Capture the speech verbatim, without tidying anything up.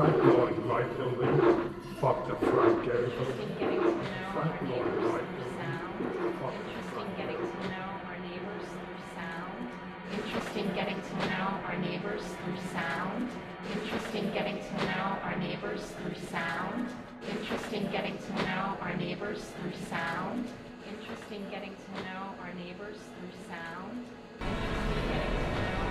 Frank Lloyd Wright building. Fuck the Frank Gehry Interesting building. getting to know Frank our Lloyd neighbors Wright through building. sound. Fuck the Interesting Frank getting Gehry. to know our neighbors through sound. Interesting getting to know our neighbors through sound. Interesting getting to know our neighbors through sound. Interesting getting to know our neighbors through sound. Interesting getting to know our neighbors through sound. Interesting getting to know